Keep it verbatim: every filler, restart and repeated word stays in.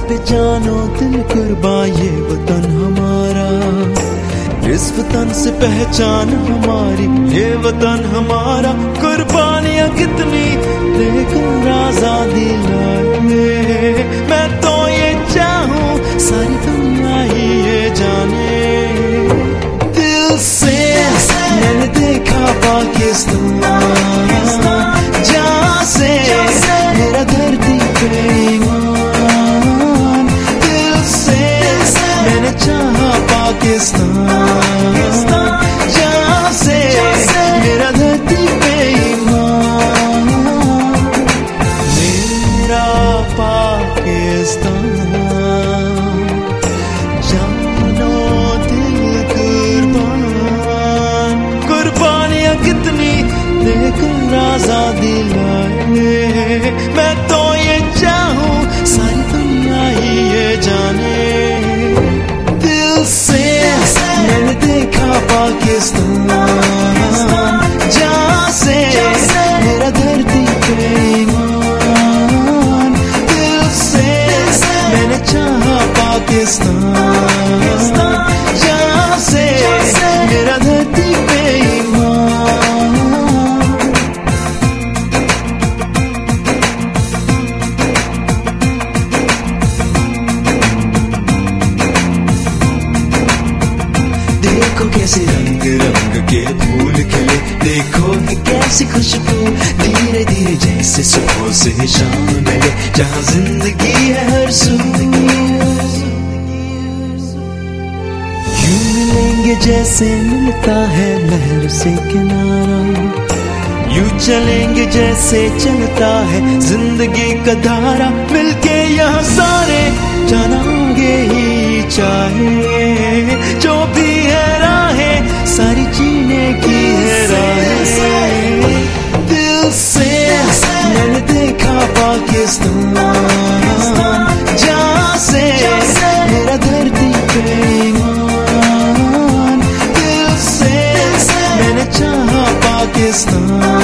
पे जानो दिल कुर्बा ये वतन हमारा, इस वतन से पहचान हमारी, ये वतन हमारा। कुर्बानियां कितनी देकर आजादी लाए, मैं तो ये चाहूं सारी दुनिया ही ये जाने। दिल से मैंने देखा पाकिस्तान, जहाँ से मेरा धरती पे ईमान। दिल से मैंने चाहा पाकिस्तान, जहाँ से मेरा धरती पे ईमान। मेरा पाकिस्तान, जानो दिल कुर्बान। कुर्बानियां कितनी देकर आजादी लाए, मैं तो ये चाहूं सारी दुनिया ही ये जाने। दिल से मैंने देखा पाकिस्तान, जहाँ से मेरा धरती पे ईमान। दिल से मैंने चाहा पाकिस्तान, जहाँ से मेरा धरती पे ईमान। देखो कैसे रंग रंग के फूल खिले, देखो कि कैसी खुशबू धीरे धीरे जैसे सुबह से शाम मिले, जहाँ जिंदगी है हर सू। यूं मिलेंगे जैसे मिलता है लहर से किनारा, यूं चलेंगे जैसे चलता है जिंदगी का धारा। मिलके यहाँ सारे जानांगे ही चाहे, जो भी है राहें सारी जीने की है राहें। दिल से मैंने देखा पाकिस्तान, जहाँ से मेरा धरती पे ईमान। दिल से मैंने चाहा पाकिस्तान,